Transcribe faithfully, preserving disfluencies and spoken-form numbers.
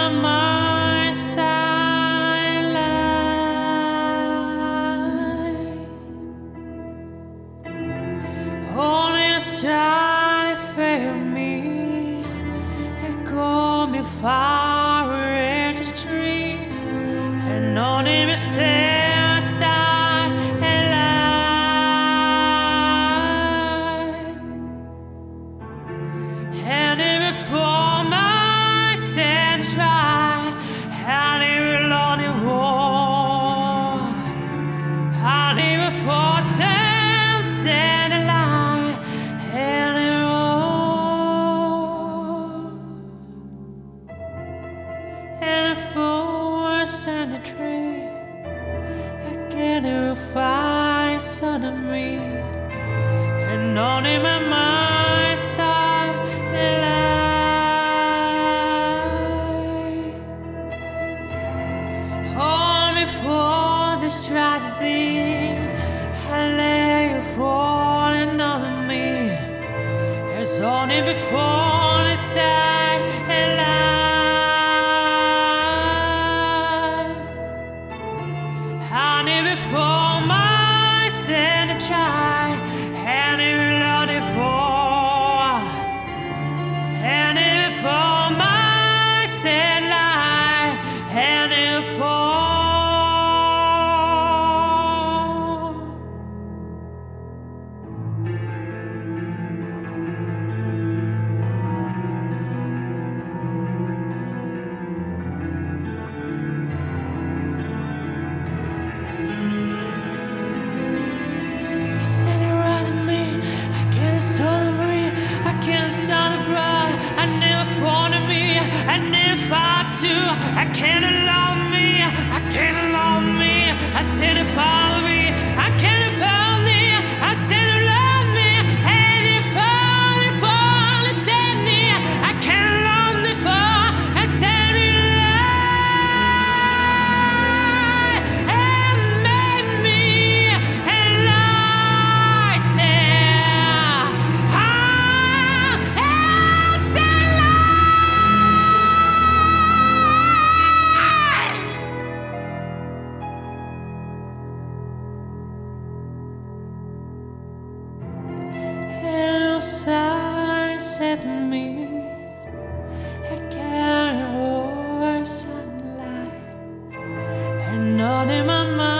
my mind silent. Only a shine failed me. It called me far in the street, and only mistake. And even for my sin to try, and even lonely war, and even for sense and a lie, and it all, and a force and a tree, I can't even find son of me, and only my mind. Tragedy, I lay you falling on me. It's only before the sad light, honey, before my sin to try, and even Lord before, and even before my sin light, and even before. I never wanted me, I never fought to. I can't allow me, I can't allow me. I said to follow me, I can't follow me. I said to love me, and you fall, you fall, I said me. I can't allow me for, I said me lie, and make me, and lie, say, ah, sign set me, I can't avoid sunlight, and not in my mind.